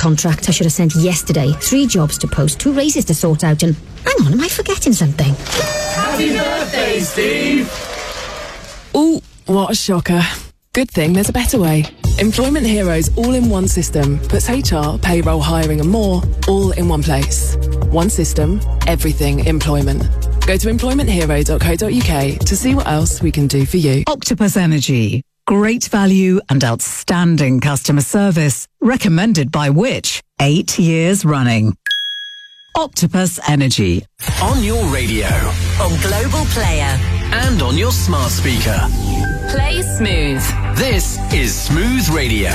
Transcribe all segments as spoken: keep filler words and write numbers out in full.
contract I should have sent yesterday. Three jobs to post, two races to sort out, and... Hang on, am I forgetting something? Happy birthday, Steve! Ooh, what a shocker. Good thing there's a better way. Employment Heroes all-in-one system puts H R, payroll, hiring and more all in one place. One system, everything employment. Go to employment hero dot co dot uk to see what else we can do for you. Octopus Energy. Great value and outstanding customer service. Recommended by Which? Eight years running. Octopus Energy. On your radio. On Global Player. And on your smart speaker. Play Smooth. This is Smooth Radio.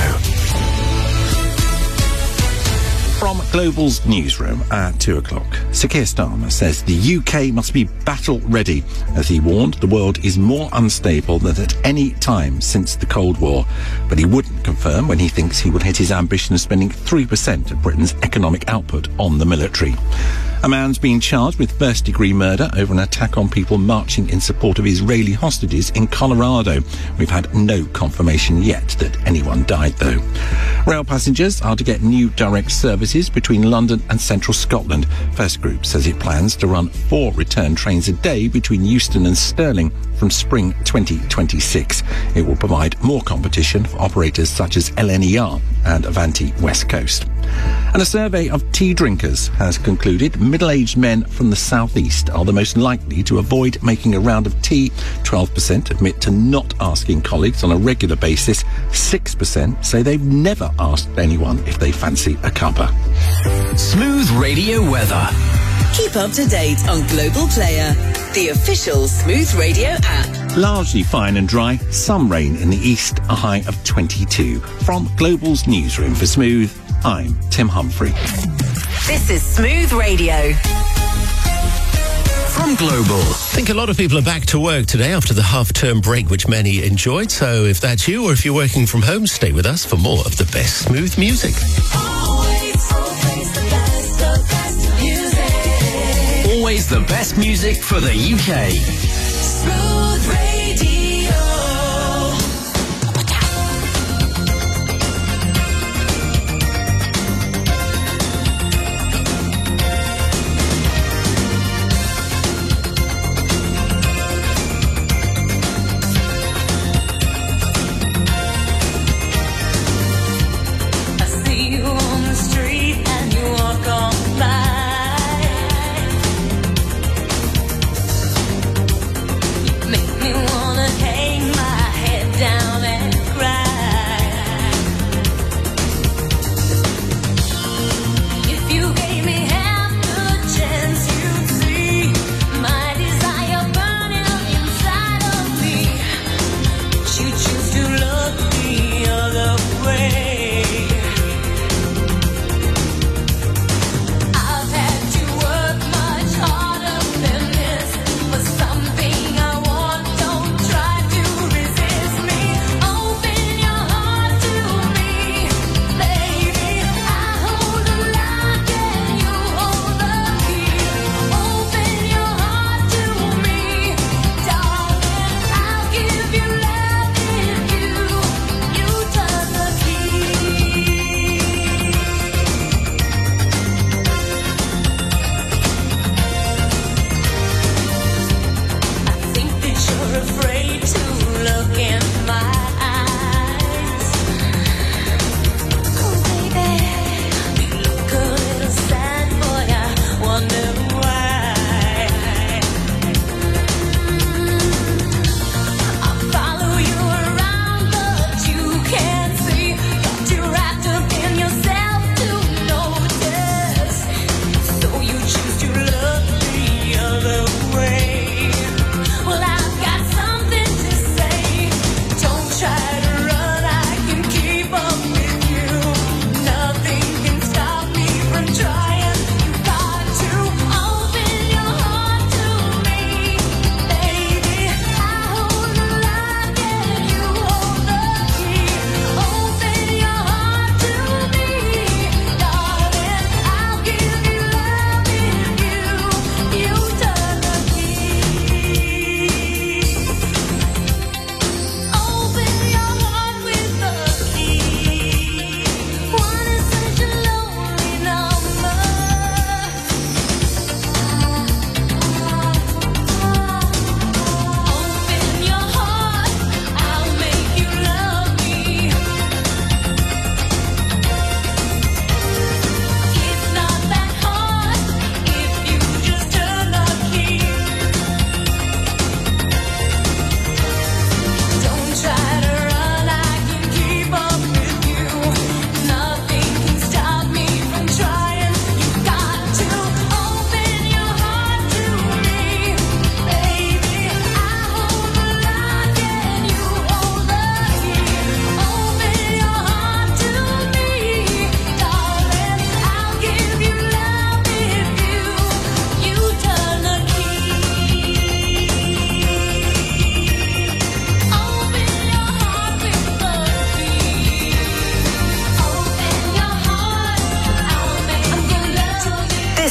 From Global's newsroom at two o'clock, Sir Keir Starmer says the U K must be battle-ready. As he warned, the world is more unstable than at any time since the Cold War. But he wouldn't confirm when he thinks he will hit his ambition of spending three percent of Britain's economic output on the military. A man's been charged with first-degree murder over an attack on people marching in support of Israeli hostages in Colorado. We've had no confirmation yet that anyone died, though. Rail passengers are to get new direct services between London and central Scotland. First Group says it plans to run four return trains a day between Euston and Stirling from spring twenty twenty-six. It will provide more competition for operators such as L N E R and Avanti West Coast. And a survey of tea drinkers has concluded middle-aged men from the southeast are the most likely to avoid making a round of tea. twelve percent admit to not asking colleagues on a regular basis. six percent say they've never asked anyone if they fancy a cuppa. Smooth Radio weather. Keep up to date on Global Player, the official Smooth Radio app. Largely fine and dry, some rain in the east, a high of twenty-two. From Global's newsroom for Smooth, I'm Tim Humphrey. This is Smooth Radio. From Global. I think a lot of people are back to work today after the half-term break, which many enjoyed. So if that's you, or if you're working from home, stay with us for more of the best smooth music. Always, always the best of best music. Always the best music for the U K. Smooth Radio. Make me wanna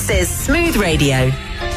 This is Smooth Radio.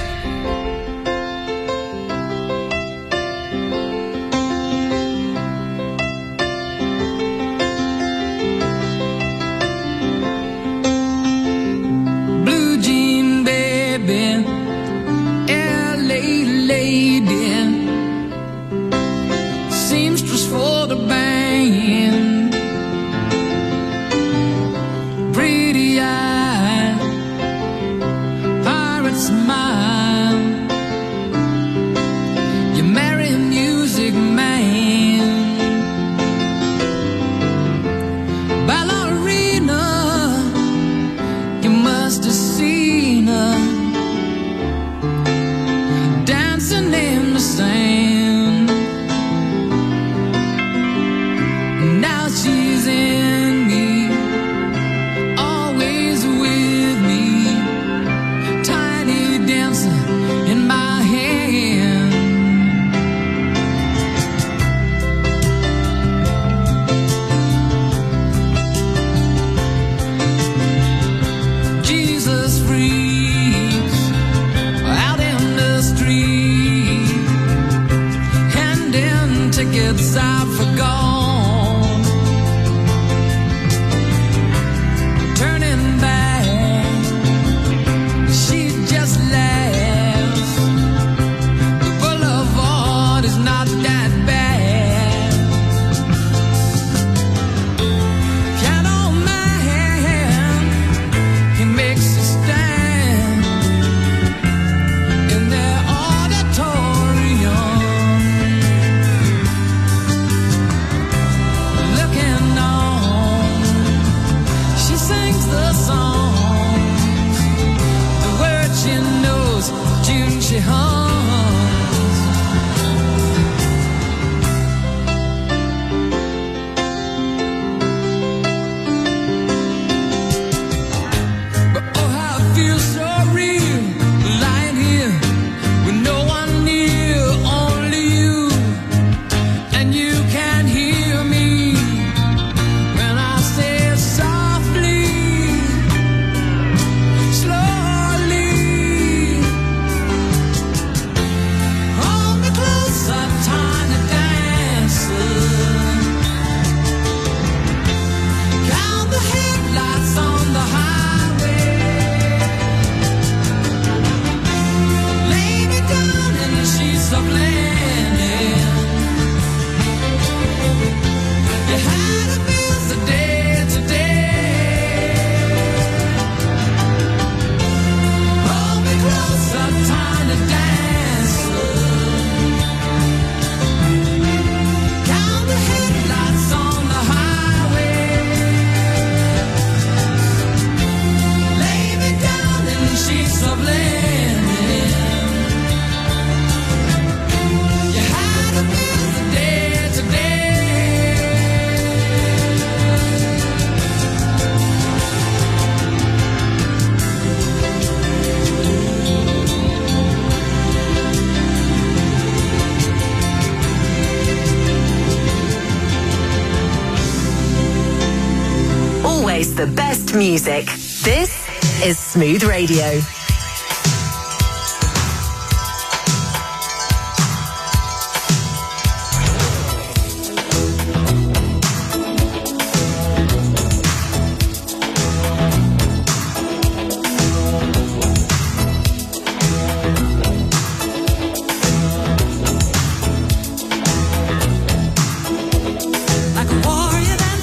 The best music. This is Smooth Radio.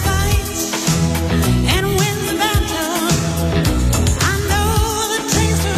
Taste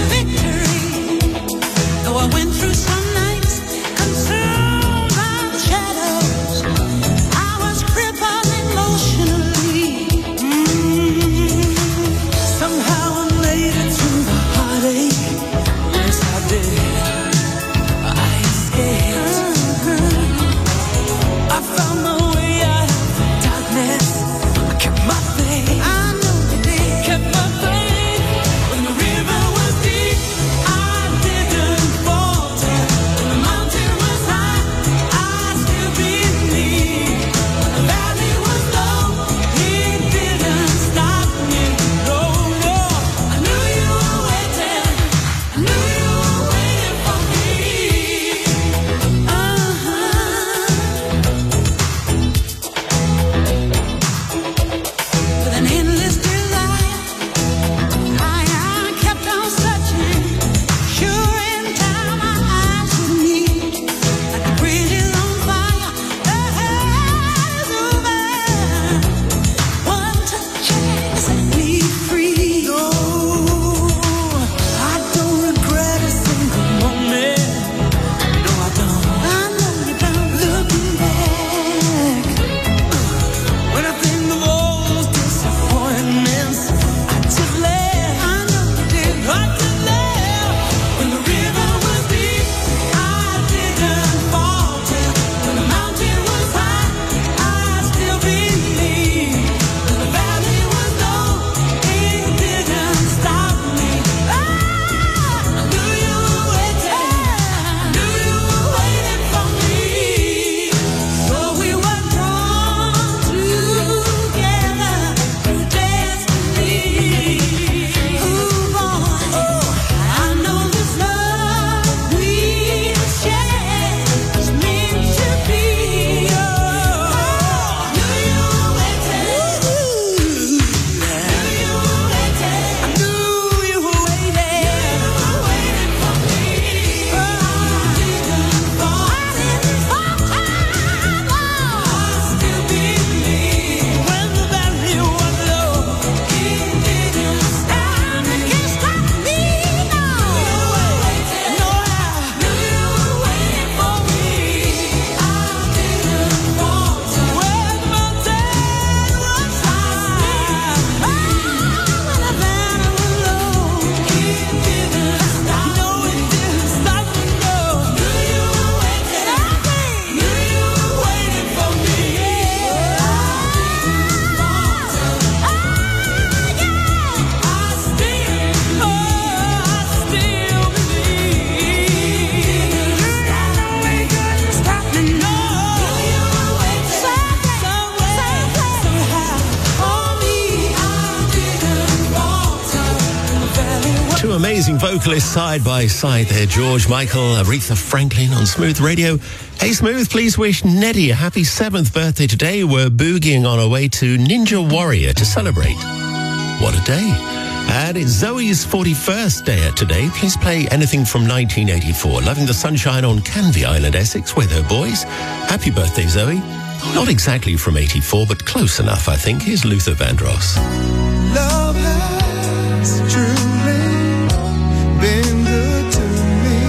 Two amazing vocalists side by side there, George Michael, Aretha Franklin on Smooth Radio. Hey Smooth, please wish Neddy a happy seventh birthday today. We're boogieing on our way to Ninja Warrior to celebrate. What a day. And it's Zoe's forty-first day today. Please play anything from nineteen eighty-four. Loving the sunshine on Canvey Island, Essex, with her boys. Happy birthday, Zoe. Not exactly from eighty-four, but close enough, I think. Here's Luther Vandross. Love has truly been good to me.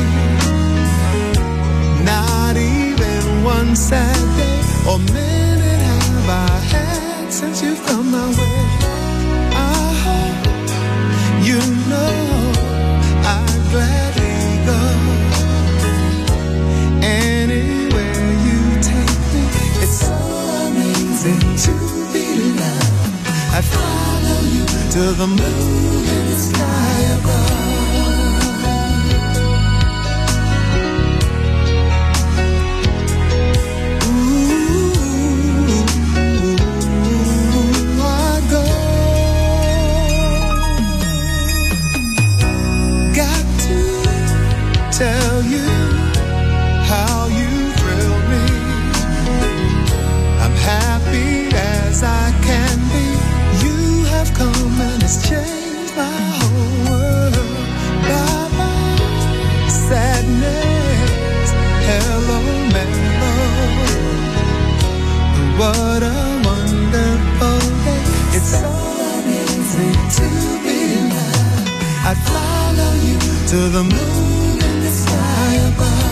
Not even one sad day or minute have I had since you've come my way. I hope you know I'd gladly go anywhere you take me. It's so amazing to be loved. I'd follow you to the moon and the sky above. Tell you how you thrill me. I'm happy as I can be. You have come and it's changed my whole world. Bye bye sadness, hello mellow. What a wonderful day. It's so amazing to be loved. I'd follow you to the moon and the sky above.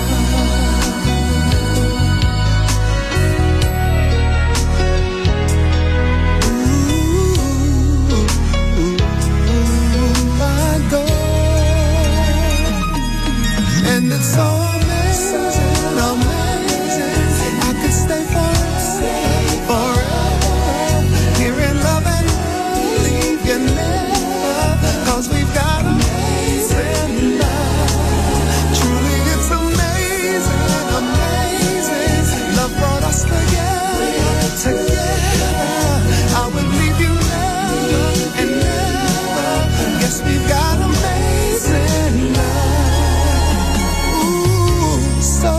Ooh, ooh, I go. And it's so amazing, amazing. I could stay forever, forever. Here in love and leave you never. Cause we've got amazing love. Truly it's amazing, amazing. Love brought us together, together. I would leave you never and never. Guess we've got amazing love. Ooh, so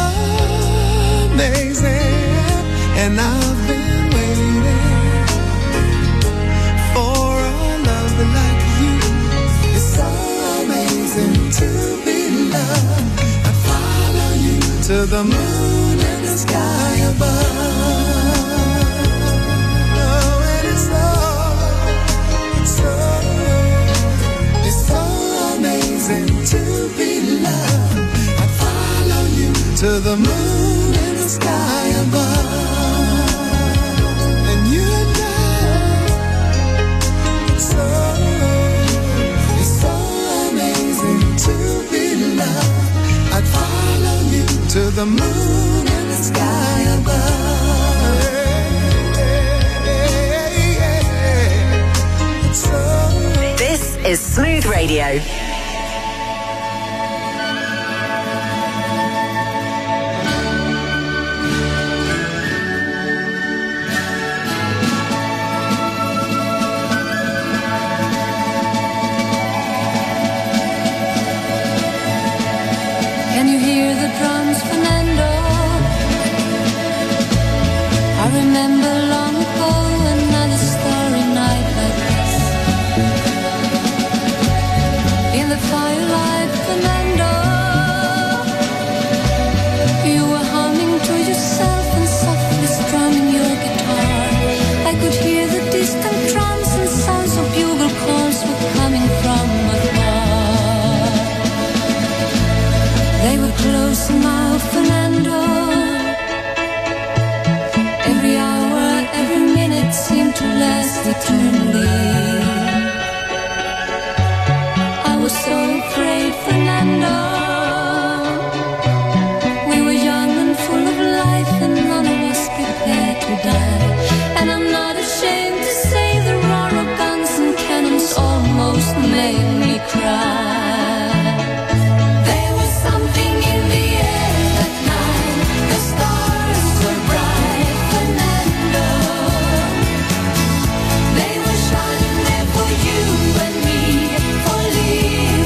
amazing. And I've been waiting for a love like you. It's so amazing to be loved. I follow you to the moon and the sky above. Oh, and it's so, it's so, it's so amazing to be loved. I follow you to the moon and the sky above. And you know, it's so, it's so amazing to be loved. I'd follow you to the moon and the sky above. It's so This is Smooth Radio. Can you hear the drums, Fernando? I remember long ago another starry night like this. In the firelight, Fernando, you were humming to yourself and softly strumming your guitar. I could hear the distant drums and sounds of bugle calls were coming from afar. They were close now, Fernando. Every hour, every minute seemed to last eternally. I was so afraid, Fernando. We were young and full of life, and none of us prepared to die. And I'm not ashamed to say the roar of guns and cannons almost made me cry. There was something in the air that night. The stars were bright, Fernando. They were shining there for you and me, for Leo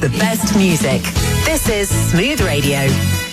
the best music. This is Smooth Radio.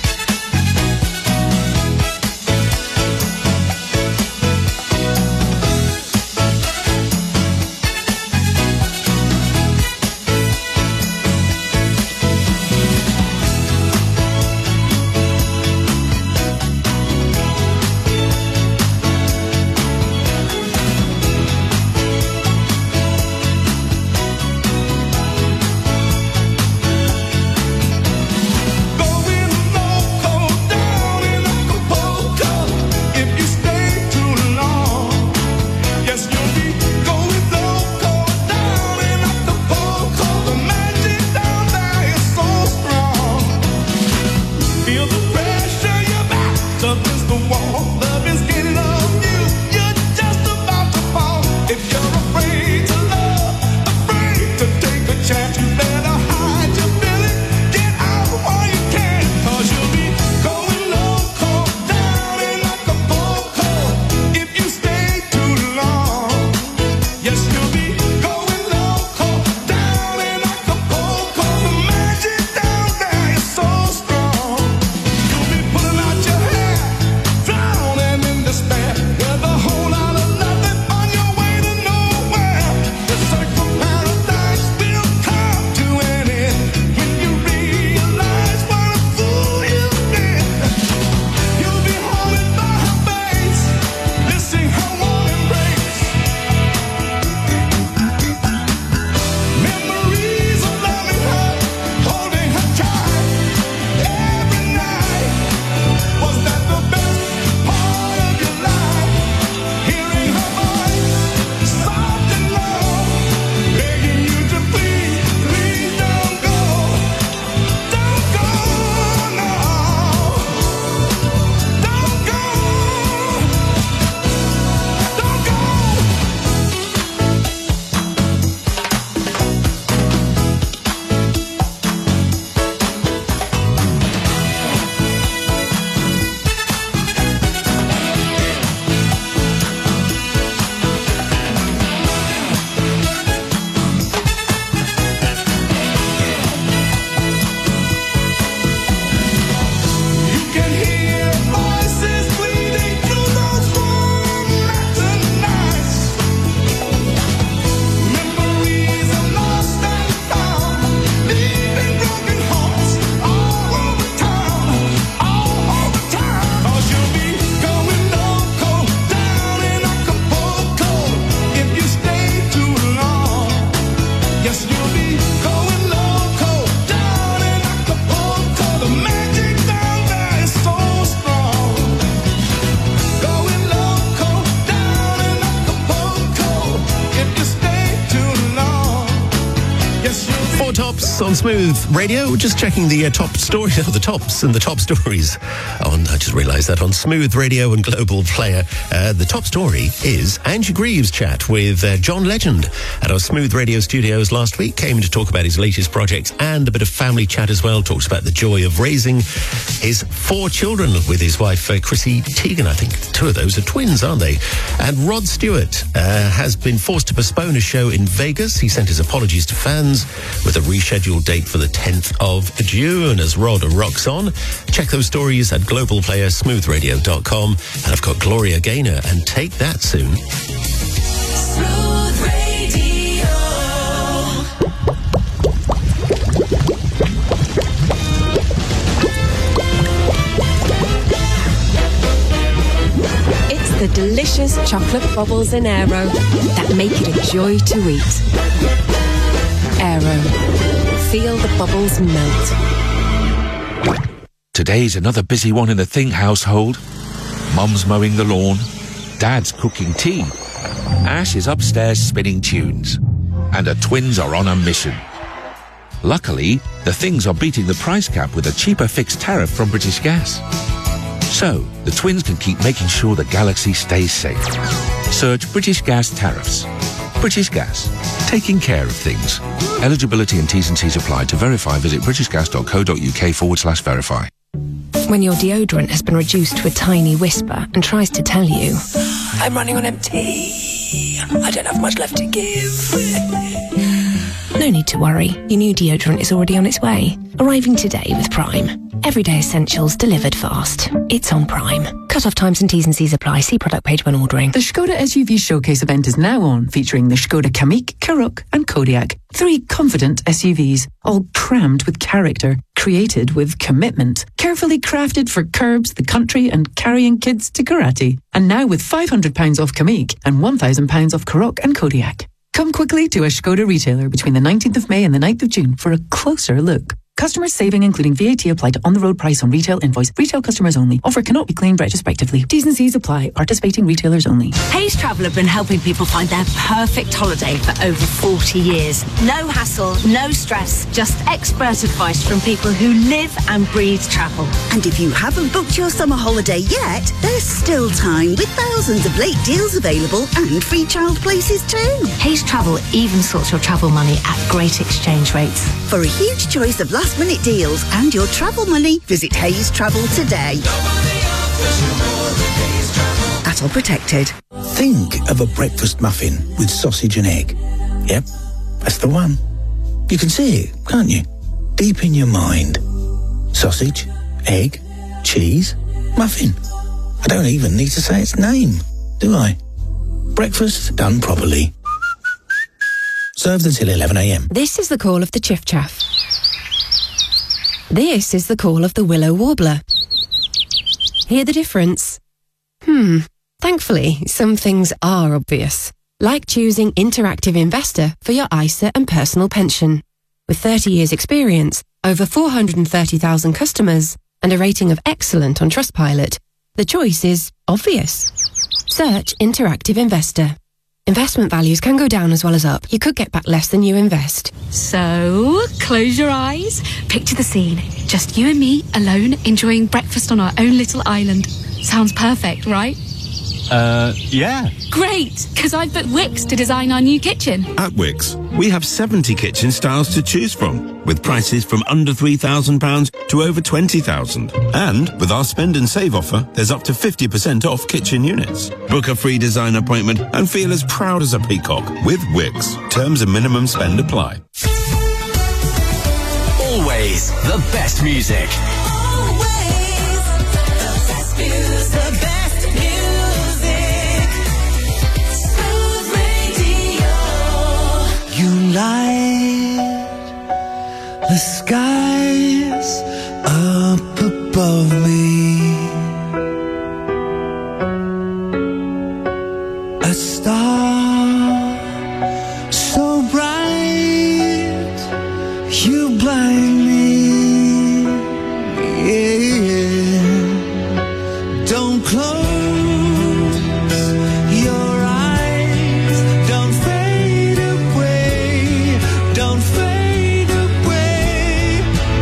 On Smooth Radio, just checking the uh, top story, oh, the tops and the top stories. Oh, I just realised that on Smooth Radio and Global Player, uh, the top story is Angie Greaves' chat with uh, John Legend at our Smooth Radio studios last week. Came to talk about his latest projects and a bit of family chat as well. Talks about the joy of raising his four children with his wife, uh, Chrissy Teigen. I think two of those are twins, aren't they? And Rod Stewart uh, has been forced to postpone a show in Vegas. He sent his apologies to fans with a rescheduled date for the tenth of June as Rod rocks on. Check those stories at global player smooth radio dot com. And I've got Gloria Gaynor and Take That soon. Smooth Radio. It's the delicious chocolate bubbles in Aero that make it a joy to eat. Aero. Feel the bubbles melt. Today's another busy one in the Think household. Mum's mowing the lawn, Dad's cooking tea, Ash is upstairs spinning tunes, and the twins are on a mission. Luckily, the Things are beating the price cap with a cheaper fixed tariff from British Gas. So, the twins can keep making sure the galaxy stays safe. Search British Gas tariffs. British Gas, taking care of things. Eligibility and T's and C's apply. To verify, visit britishgas.co.uk forward slash verify. When your deodorant has been reduced to a tiny whisper and tries to tell you, I'm running on empty, I don't have much left to give. No need to worry. Your new deodorant is already on its way. Arriving today with Prime. Everyday essentials delivered fast. It's on Prime. Cut-off times and T's and C's apply. See product page when ordering. The Skoda S U V Showcase event is now on, featuring the Skoda Kamiq, Karoq and Kodiaq. Three confident S U Vs, all crammed with character, created with commitment, carefully crafted for curbs, the country and carrying kids to karate. And now with five hundred pounds off Kamiq and one thousand pounds off Karoq and Kodiaq. Come quickly to a Skoda retailer between the nineteenth of May and the ninth of June for a closer look. Customers saving including V A T applied to on-the-road price on retail invoice. Retail customers only. Offer cannot be claimed retrospectively. T's and C's apply. Participating retailers only. Hayes Travel have been helping people find their perfect holiday for over forty years. No hassle, no stress, just expert advice from people who live and breathe travel. And if you haven't booked your summer holiday yet, there's still time with thousands of late deals available and free child places too. Hayes Travel even sorts your travel money at great exchange rates. For a huge choice of last minute deals and your travel money, visit Hayes Travel today. At all protected. Think of a breakfast muffin with sausage and egg. Yep, that's the one. You can see it, can't you? Deep in your mind. Sausage, egg, cheese, muffin. I don't even need to say its name, do I? Breakfast done properly. Served until eleven a m. This is the call of the Chiff Chaff. This is the call of the Willow Warbler. Hear the difference? Hmm. Thankfully, some things are obvious, like choosing Interactive Investor for your I S A and personal pension. With thirty years experience, over four hundred thirty thousand customers, and a rating of excellent on Trustpilot, the choice is obvious. Search Interactive Investor. Investment values can go down as well as up. You could get back less than you invest. So, close your eyes. Picture the scene. Just you and me, alone, enjoying breakfast on our own little island. Sounds perfect, right? Uh, yeah. Great, because I've booked Wix to design our new kitchen. At Wix, we have seventy kitchen styles to choose from, with prices from under three thousand pounds to over twenty thousand pounds. And with our spend and save offer, there's up to fifty percent off kitchen units. Book a free design appointment and feel as proud as a peacock with Wix. Terms and minimum spend apply. Always the best music. Always the best music. The best music. Smooth Radio. You light the skies up above me. A star so bright, you blind me. Yeah. Don't close your eyes. Don't fade away. Don't fade away.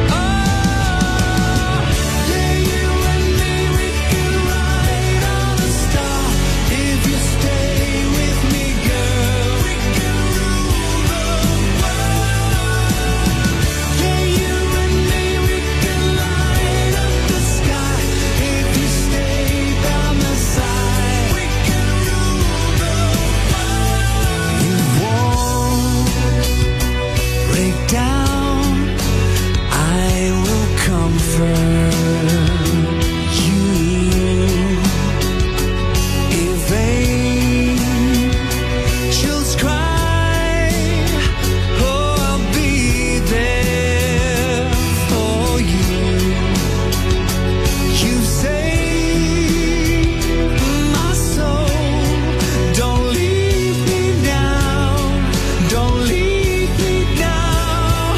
Oh, yeah, you and me, we can ride on a star. If you stay with me, girl, we can rule the world. Yeah, you and me, we can light up the sky. If you stay by my side, we can rule the world. You won't break down. I will comfort you. If angels cry, oh, I'll be there for you. You saved my soul. Don't leave me now. Don't leave me now.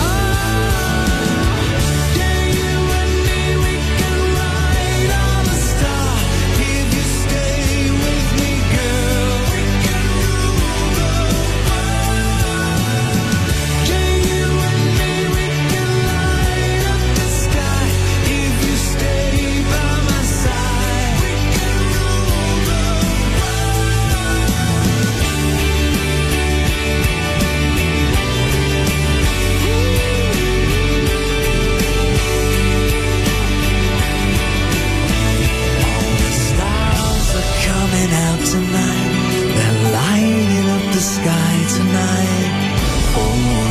Oh, yeah, you and me, we can ride on a star. If you stay with me, girl, we can rule the world. Yeah, you and me, we can light up the sky. If you stay by my side, we can rule the stars are coming out tonight. They're lighting up the sky tonight. Oh,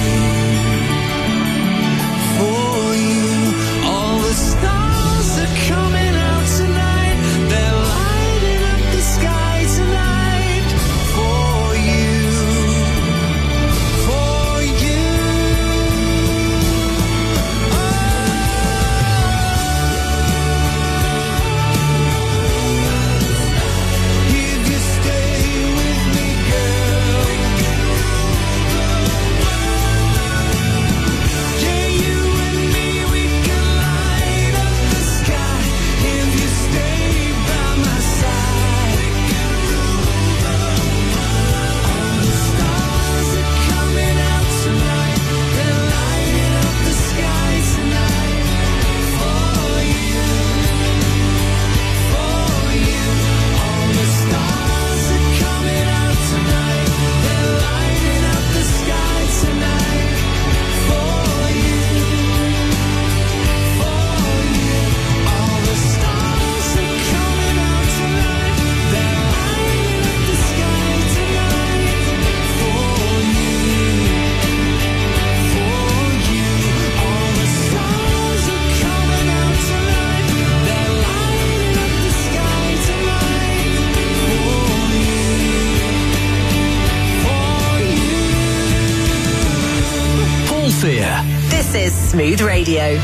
is Smooth Radio.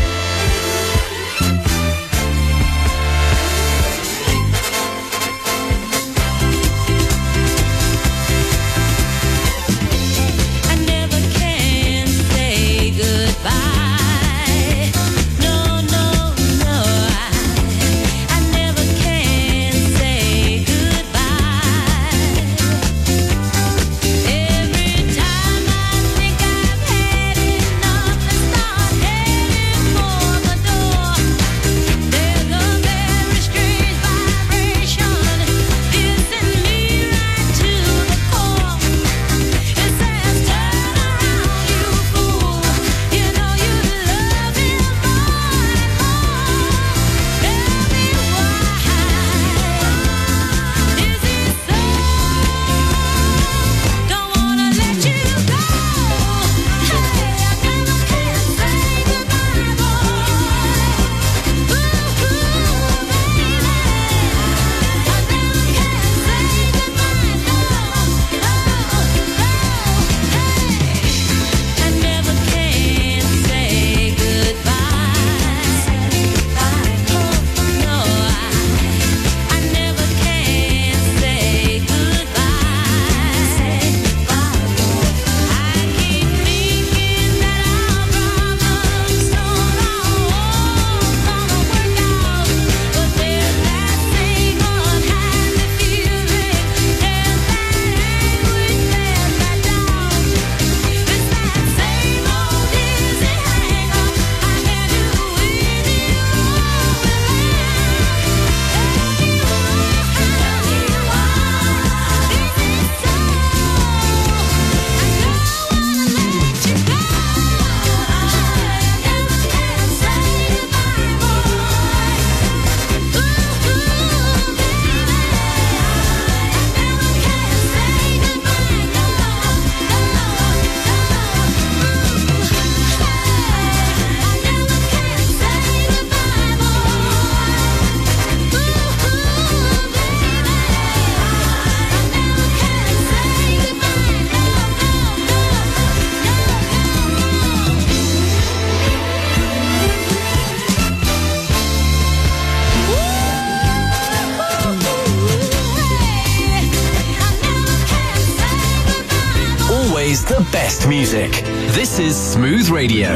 The best music. This is Smooth Radio.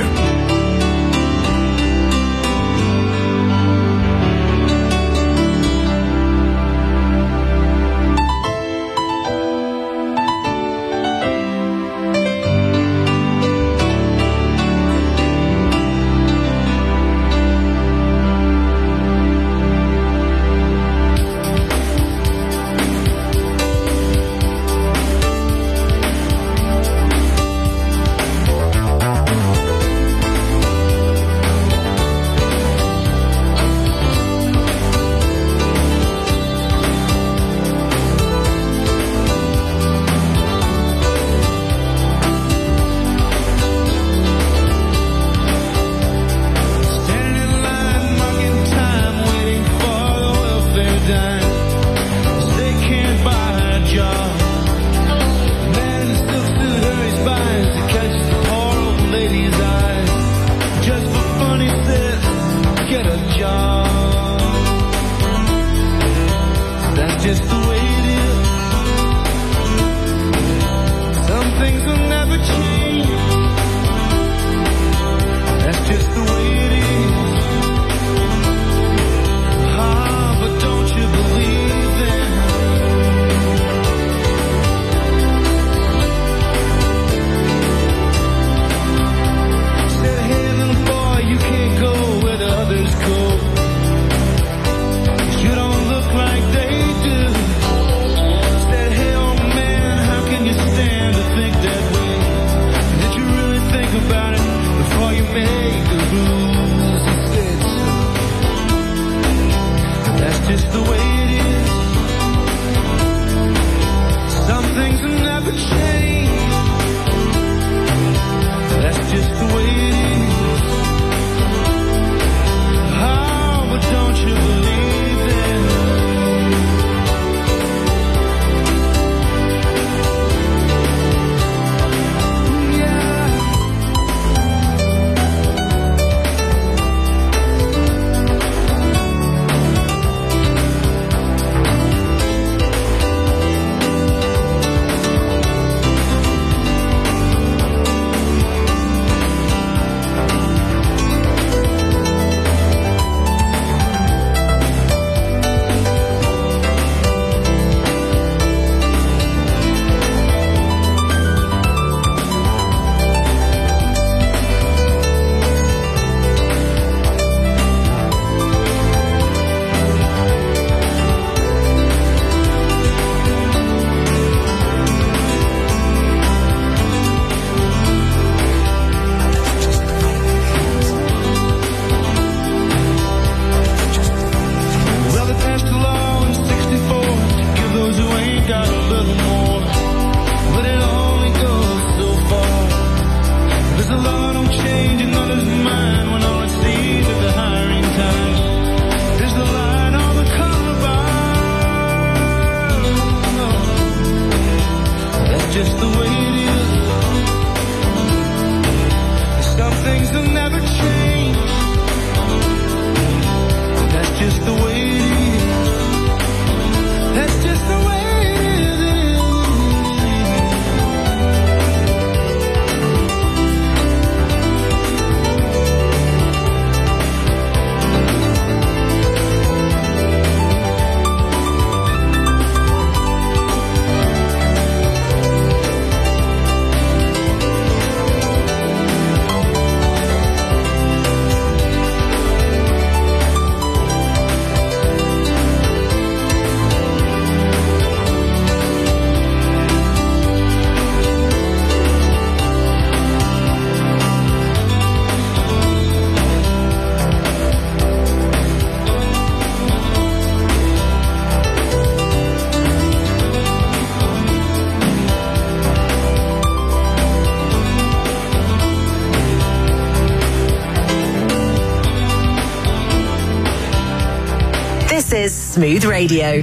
You don't look like they do. is Smooth Radio.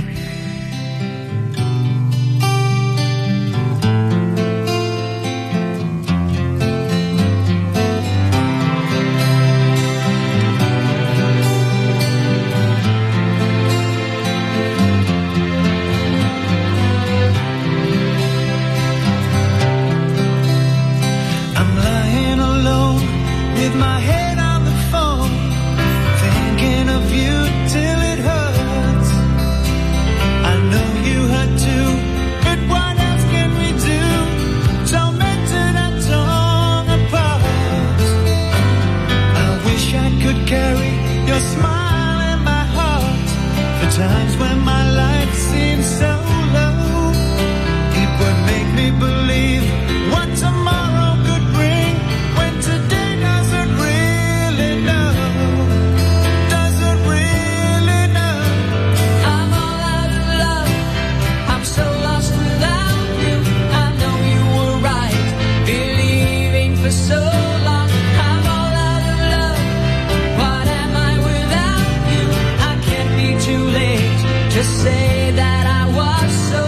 I'm lying alone with my head on the phone, thinking of you till it hurts. I know you hurt too, but what else can we do? Tormented and torn apart. I wish I could carry your smile in my heart for times when my life seems so low. It would make me believe what tomorrow could bring when today doesn't really know. Doesn't really know. I'm all out of love. I'm so lost without you. I know you were right, believing for so long. I'm all out of love. What am I without you? I can't be too late to say that I was so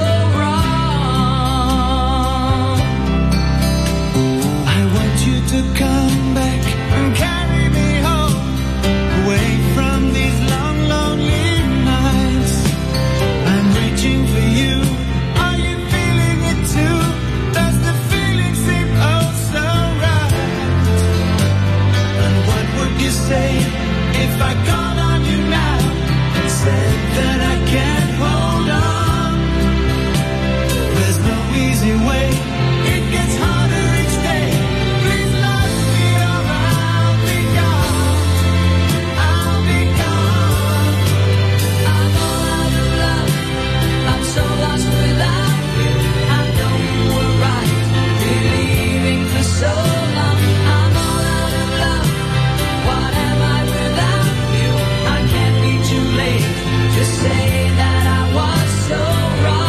wrong. I want you to come back and carry me home, away from these long, lonely nights. I'm reaching for you. Are you feeling it too? Does the feeling seem oh so right? And what would you say if I called on you now and said that I can't hold on? There's no easy way. It gets harder each day. Please love me or I'll be gone. I'll be gone. I'm all out of love. I'm so lost without you. I know you were right, believing for so long. I'm all out of love. What am I without you? I can't be too late to say that I was so wrong.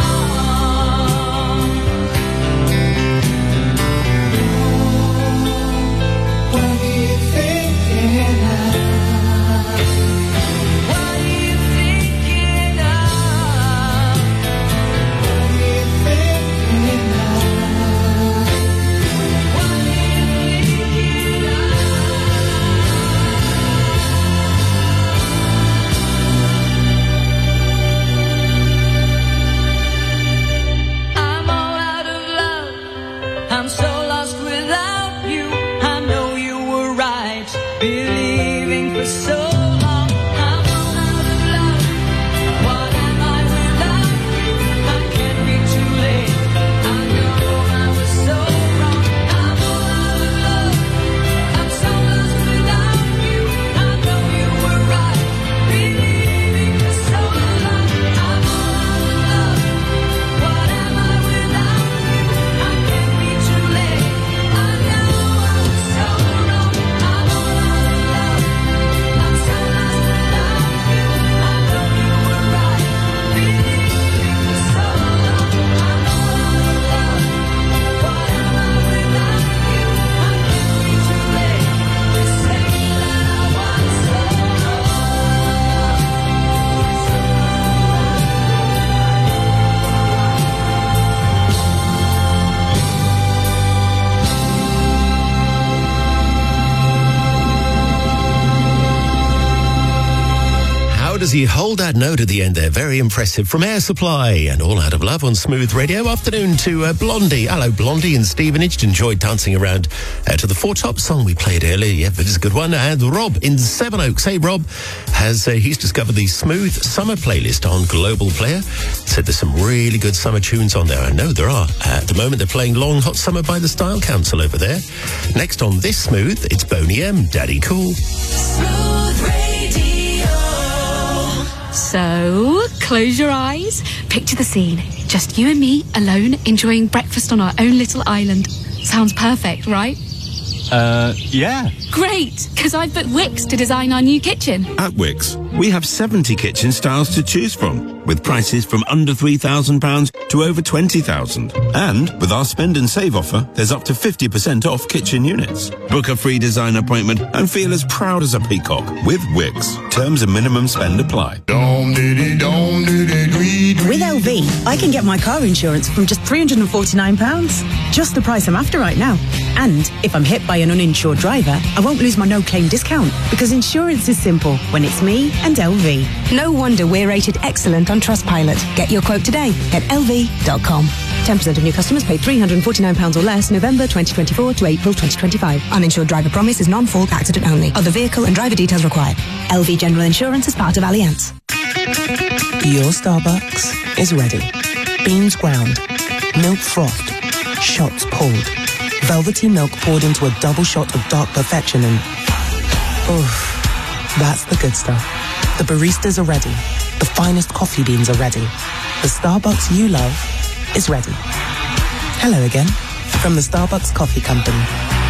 What are you thinking of? What are you thinking of? What are you thinking of? What are you thinking of? I'm all out of love. I'm so lost without you. I know you were right, believing for so long. I'm all out of love. What am I without you? I can't be too late. I know I was so wrong. I'm all out of love. I'm so lost without you. I know you were right, believing for so long. I'm all out of love. What am I without you? I can't be too late. I know I was so wrong. I'm all out of love. I'm so lost without you. I know you were right, believing for so long. I'm all out of love. What am I without you? I can't be too late to say that I was so How does he hold that note at the end there? Very impressive. From Air Supply and All Out of Love on Smooth Radio. Afternoon to uh, Blondie. Hello, Blondie and Stevenage. Enjoyed dancing around uh, to the Four Top song we played earlier. Yeah, that is a good one. And Rob in Seven Oaks. Hey, Rob, has uh, he's discovered the Smooth Summer playlist on Global Player. Said there's some really good summer tunes on there. I know there are. Uh, at the moment, they're playing Long Hot Summer by the Style Council over there. Next on this Smooth, it's Boney M, Daddy Cool. Smooth Radio. So, close your eyes, picture the scene. Just you and me, alone, enjoying breakfast on our own little island. Sounds perfect, right? Uh, yeah. Great, because I've booked Wix to design our new kitchen. At Wix, we have seventy kitchen styles to choose from, with prices from under three thousand pounds to over twenty thousand pounds. And with our spend and save offer, there's up to fifty percent off kitchen units. Book a free design appointment and feel as proud as a peacock with Wix. Terms and minimum spend apply. With L V, I can get my car insurance from just three hundred forty-nine pounds. Just the price I'm after right now. And if I'm hit by an uninsured driver, I won't lose my no-claim discount, because insurance is simple when it's me and L V. No wonder we're rated excellent on Trustpilot. Get your quote today at L V dot com. ten percent of new customers pay three hundred forty-nine pounds or less November twenty twenty-four to April twenty twenty-five. Uninsured driver promise is non-fault accident only. Other vehicle and driver details required. L V General Insurance is part of Allianz. Your Starbucks is ready. Beans ground, milk frothed, shots pulled, velvety milk poured into a double shot of dark perfection and... oof, that's the good stuff. The baristas are ready. The finest coffee beans are ready. The Starbucks you love is ready. Hello again, from the Starbucks Coffee Company.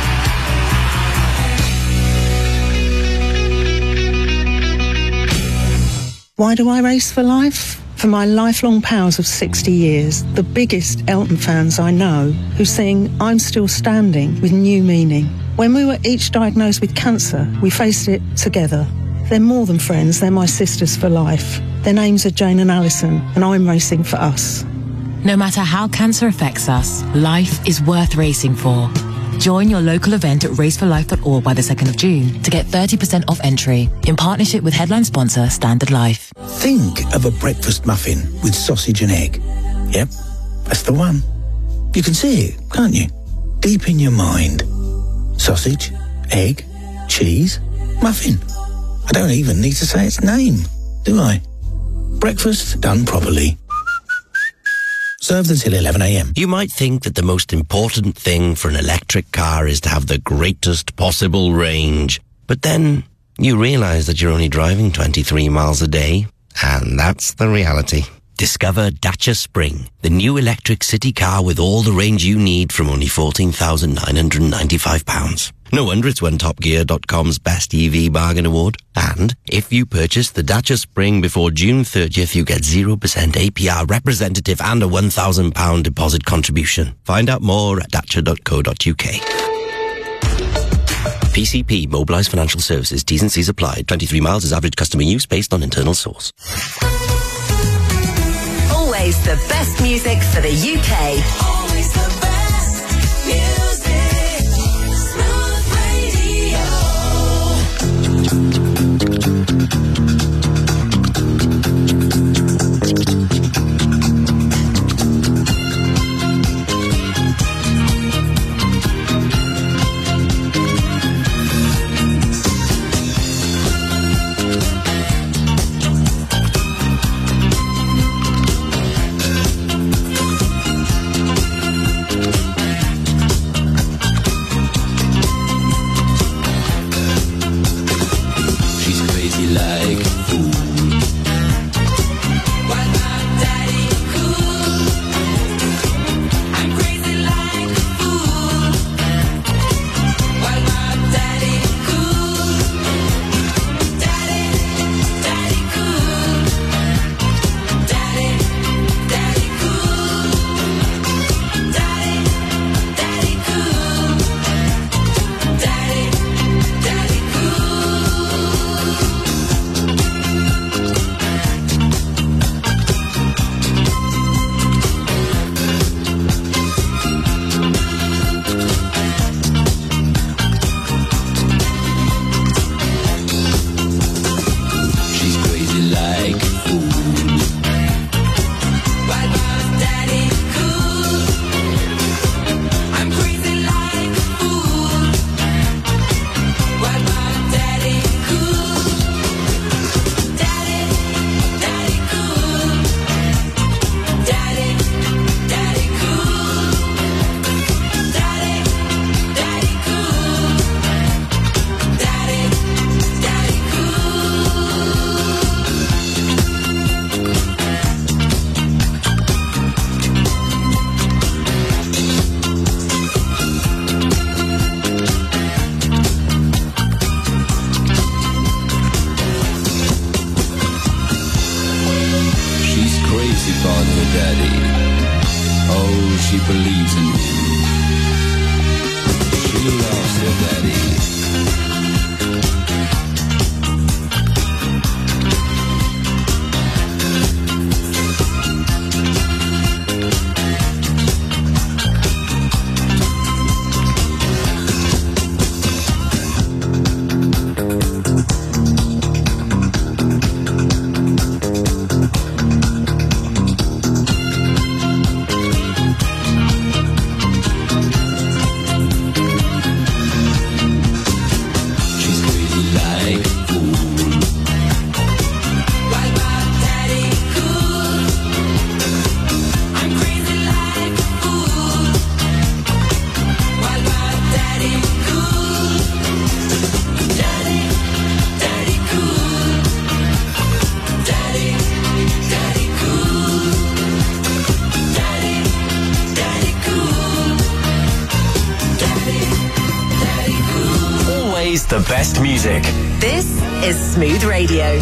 Why do I race for life? For my lifelong pals of sixty years, the biggest Elton fans I know, who sing I'm Still Standing with new meaning. When we were each diagnosed with cancer, we faced it together. They're more than friends, they're my sisters for life. Their names are Jane and Alison, and I'm racing for us. No matter how cancer affects us, life is worth racing for. Join your local event at race for life dot org by the second of June to get thirty percent off entry in partnership with headline sponsor Standard Life. Think of a breakfast muffin with sausage and egg. Yep, that's the one. You can see it, can't you? Deep in your mind. Sausage, egg, cheese, muffin. I don't even need to say its name, do I? Breakfast done properly. Served until eleven a.m. You might think that the most important thing for an electric car is to have the greatest possible range. But then you realize that you're only driving twenty-three miles a day. And that's the reality. Discover Dacia Spring, the new electric city car with all the range you need from only fourteen thousand nine hundred ninety-five pounds. No wonder it's won Top Gear dot com's Best E V Bargain Award. And if you purchase the Dacia Spring before June thirtieth, you get zero percent A P R representative and a one thousand pounds deposit contribution. Find out more at dacia dot co dot uk. P C P, Mobilised Financial Services, T's and C's applied. twenty-three miles is average customer use based on internal source. Always the best music for the U K. Always the best music. Smooth crazy about her daddy. Oh, she believes in him. She loves her daddy. The best music. This is Smooth Radio.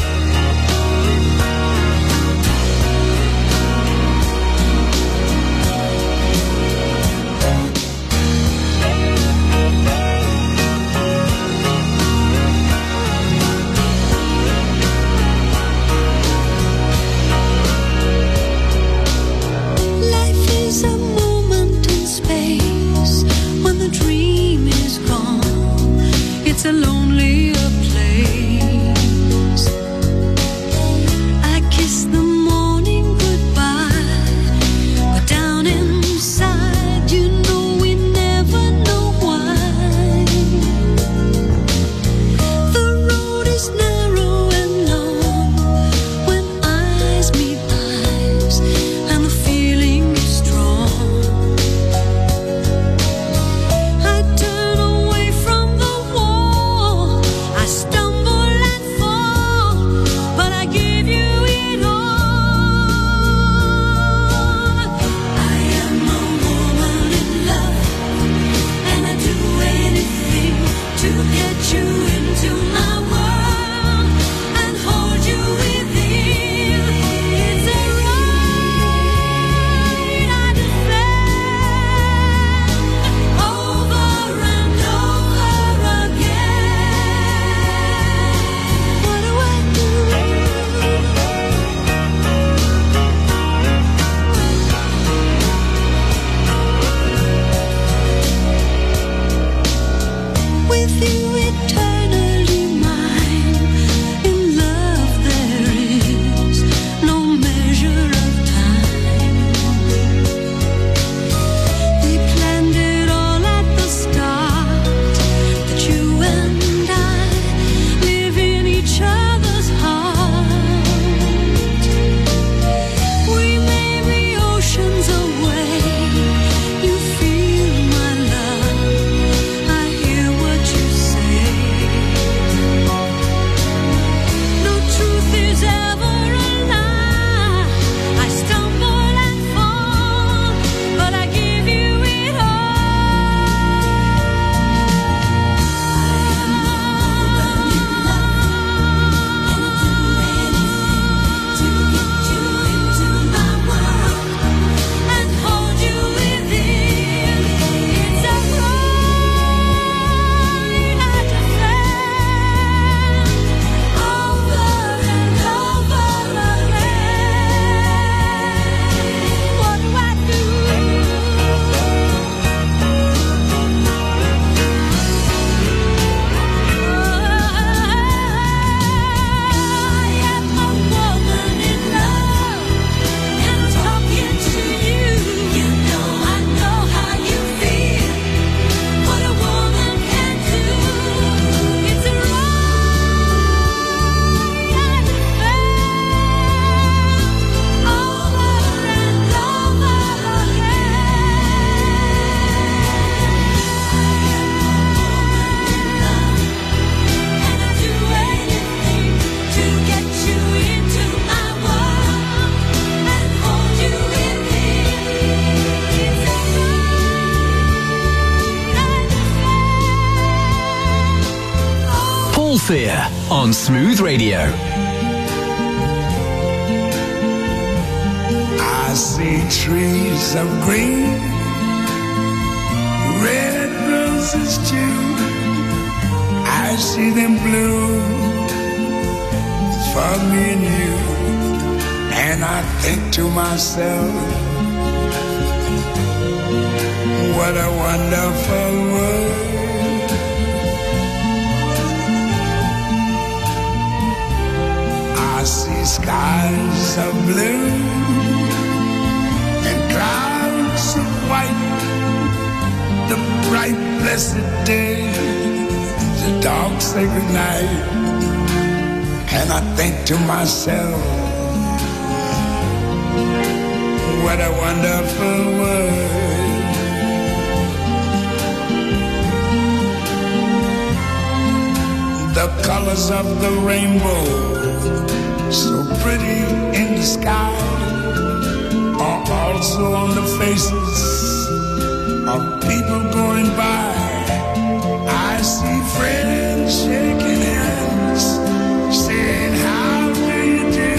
Life is a moment in space when the dream is gone. It's a lonelier place. I kiss the morning goodbye, but down inside, you know we never know why. The road is narrow and long when eyes meet eyes, and the feeling is strong. I turn away from the wall, I stumble and fall, but I give you it all. I am a woman in love, and I do anything to get you into my world and hold you within. It's a ride I defend over and over again. What do I do? With you eternally mine, in love there is no measure of time. We planned it all at the start, that you and I live in each other's heart. We may be oceans away, you feel my love, I hear what you say. No truth is ever a lie, I stumble and fall, but I give you it all. To get you into my world and hold you within. It's a ride I defend over and over again. What do I do? I am a woman in love, and I'm talking to you. You know I know how you feel, what a woman can do. It's a ride I defend over and over again. And I do anything to get you into my world and hold you within. It's a ride Paul Fear on Smooth Radio. see trees of green, red roses too. I see them bloom for me and you. And I think to myself, what a wonderful world. I see skies of blue and clouds of white, the bright blessed day, the dark sacred night. And I think to myself, what a wonderful world. The colors of the rainbow, so pretty in the sky, are also on the faces of people going by. I see friends shaking hands, saying, how do you do?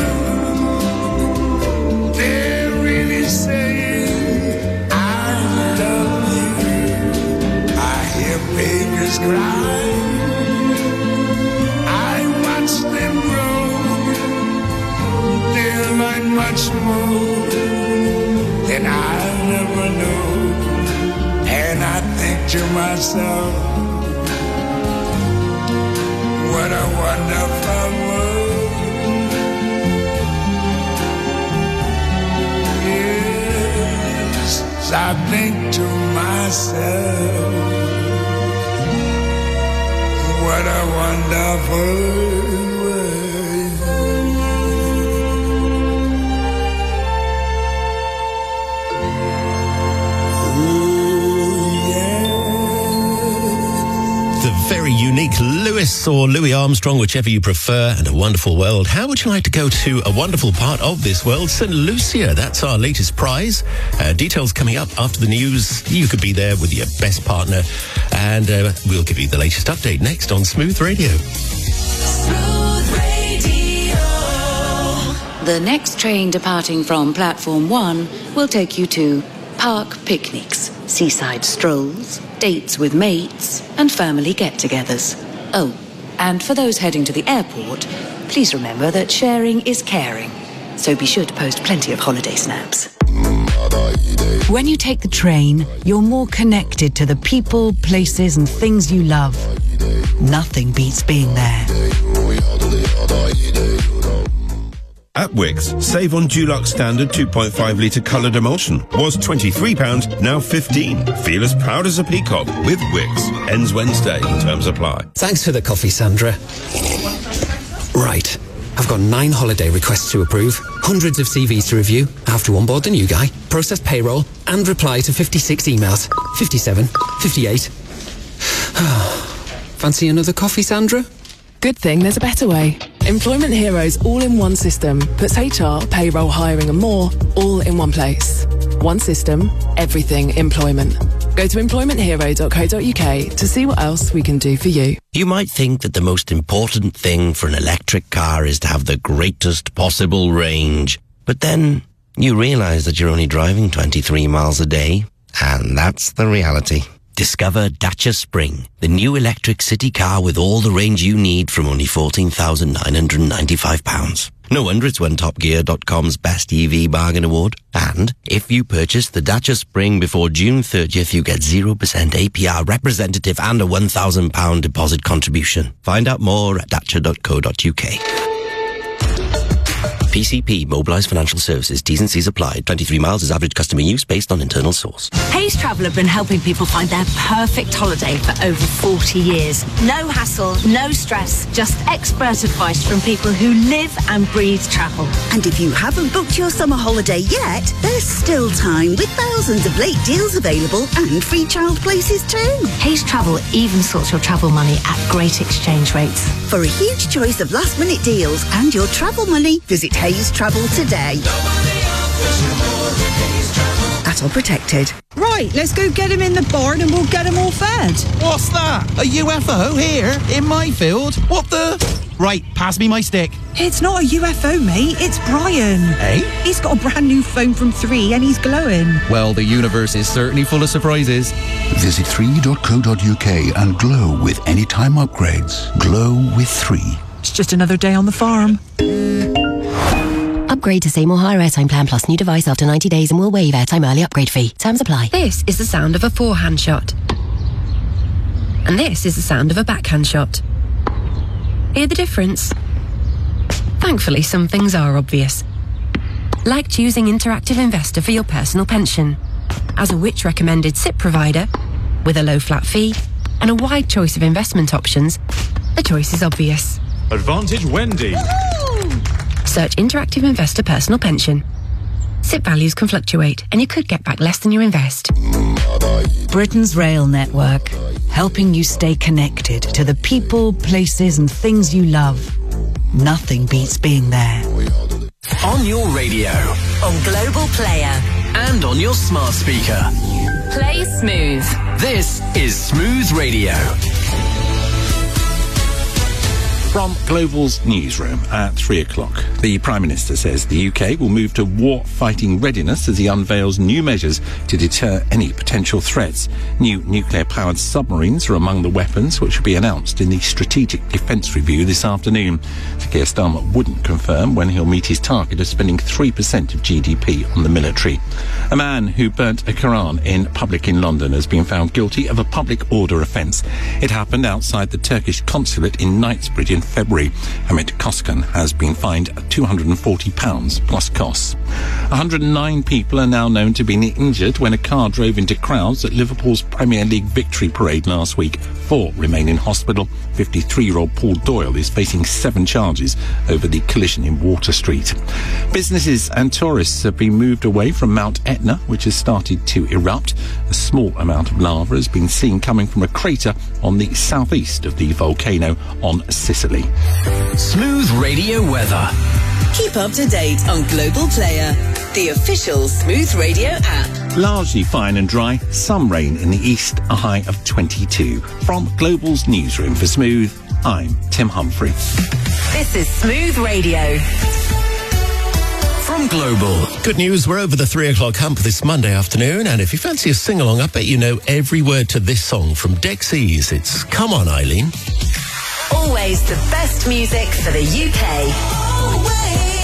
They're really saying, I love you. I hear babies cry, them grow, they'll learn much more than I'll never know. And I think to myself, what a wonderful world. Yes, I think to myself, what a wonderful very unique Louis or Louis Armstrong, whichever you prefer, and a wonderful world. How would you like to go to a wonderful part of this world? Saint Lucia, that's our latest prize. Uh, details coming up after the news. You could be there with your best partner, and uh, we'll give you the latest update next on Smooth Radio. Smooth Radio. The next train departing from Platform one will take you to park picnics, seaside strolls, dates with mates, and family get-togethers. Oh, and for those heading to the airport, please remember that sharing is caring. So be sure to post plenty of holiday snaps. When you take the train, you're more connected to the people, places, and things you love. Nothing beats being there. At Wickes, save on Dulux Standard two point five litre coloured emulsion. Was twenty-three pounds, now fifteen. Feel as proud as a peacock with Wickes. Ends Wednesday. Terms apply. Thanks for the coffee, Sandra. Right. I've got nine holiday requests to approve, hundreds of C Vs to review. I have to onboard the new guy, process payroll, and reply to fifty-six emails. fifty-seven, fifty-eight. Fancy another coffee, Sandra? Good thing there's a better way. Employment Heroes all-in-one system puts H R, payroll, hiring and more all in one place. One system, everything employment. Go to employment hero dot co dot uk to see what else we can do for you. You might think that the most important thing for an electric car is to have the greatest possible range. But then you realise that you're only driving twenty-three miles a day. And that's the reality. Discover Dacia Spring, the new electric city car with all the range you need from only fourteen thousand nine hundred ninety-five pounds. No wonder it's won Top Gear dot com's Best E V Bargain Award. And if you purchase the Dacia Spring before June thirtieth, you get zero percent A P R representative and a one thousand pounds deposit contribution. Find out more at dacia dot co dot uk. P C P, Mobilised Financial Services, T's and C's applied. twenty-three miles is average customer use based on internal source. Hayes Travel have been helping people find their perfect holiday for over forty years. No hassle, no stress, just expert advice from people who live and breathe travel. And if you haven't booked your summer holiday yet, there's still time with thousands of late deals available and free child places too. Hayes Travel even sorts your travel money at great exchange rates. For a huge choice of last minute deals and your travel money, visit Hayes Travel today. At all protected. Right, let's go get him in the barn and we'll get him all fed. What's that? A U F O here in my field? What the... Right, pass me my stick. It's not a U F O, mate. It's Brian. Eh? He's got a brand new phone from three and he's glowing. Well, the universe is certainly full of surprises. Visit three dot co dot uk and glow with anytime upgrades. Glow with three. It's just another day on the farm. Upgrade to Seymour Higher Airtime Plan Plus new device after ninety days and we'll waive airtime early upgrade fee. Terms apply. This is the sound of a forehand shot. And this is the sound of a backhand shot. Hear the difference? Thankfully, some things are obvious. Like choosing Interactive Investor for your personal pension. As a Which recommended S I P provider, with a low flat fee and a wide choice of investment options, the choice is obvious. Advantage Wendy. Search Interactive Investor Personal Pension. S I P values can fluctuate and you could get back less than you invest. Britain's rail network, helping you stay connected to the people, places and things you love. Nothing beats being there. On your radio. On Global Player. And on your smart speaker. Play Smooth. This is Smooth Radio. From Global's newsroom at three o'clock, the Prime Minister says the U K will move to war-fighting readiness as he unveils new measures to deter any potential threats. New nuclear-powered submarines are among the weapons which will be announced in the Strategic Defence Review this afternoon. Keir Starmer wouldn't confirm when he'll meet his target of spending three percent of G D P on the military. A man who burnt a Quran in public in London has been found guilty of a public order offence. It happened outside the Turkish consulate in Knightsbridge in February. Hamid Koskan has been fined two hundred forty pounds plus costs. one hundred nine people are now known to have been injured when a car drove into crowds at Liverpool's Premier League victory parade last week. Four remain in hospital. fifty-three-year-old Paul Doyle is facing seven charges over the collision in Water Street. Businesses and tourists have been moved away from Mount Etna, which has started to erupt. A small amount of lava has been seen coming from a crater on the southeast of the volcano on Sicily. Smooth Radio weather. Keep up to date on Global Player, the official Smooth Radio app. Largely fine and dry, some rain in the east, a high of twenty-two. From Global's newsroom for Smooth, I'm Tim Humphrey. This is Smooth Radio. From Global. Good news, we're over the three o'clock hump this Monday afternoon, and if you fancy a sing-along, I bet you know every word to this song from Dexys. It's Come On, Eileen. Always the best music for the U K. Always.